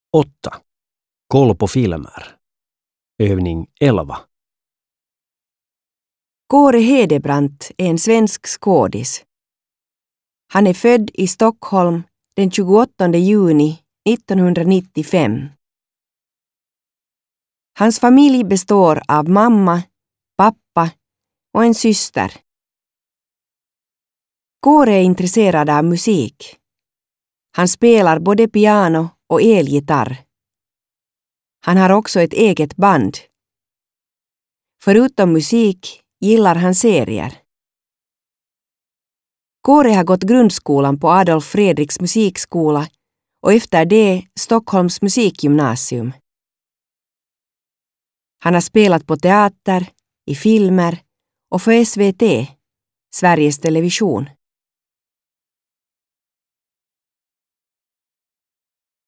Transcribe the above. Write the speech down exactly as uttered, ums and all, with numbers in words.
åtta. Koll på filmer. Övning elva. Kåre Hedebrandt är en svensk skådis. Han är född i Stockholm den tjugoåttonde juni nittonhundranittiofem. Hans familj består av mamma, pappa och en syster. Kåre är intresserad av musik. Han spelar både piano och elgitarr. Han har också ett eget band. Förutom musik gillar han serier. Kåre har gått grundskolan på Adolf Fredriks musikskola och efter det Stockholms musikgymnasium. Han har spelat på teater, i filmer och för S V T, Sveriges Television.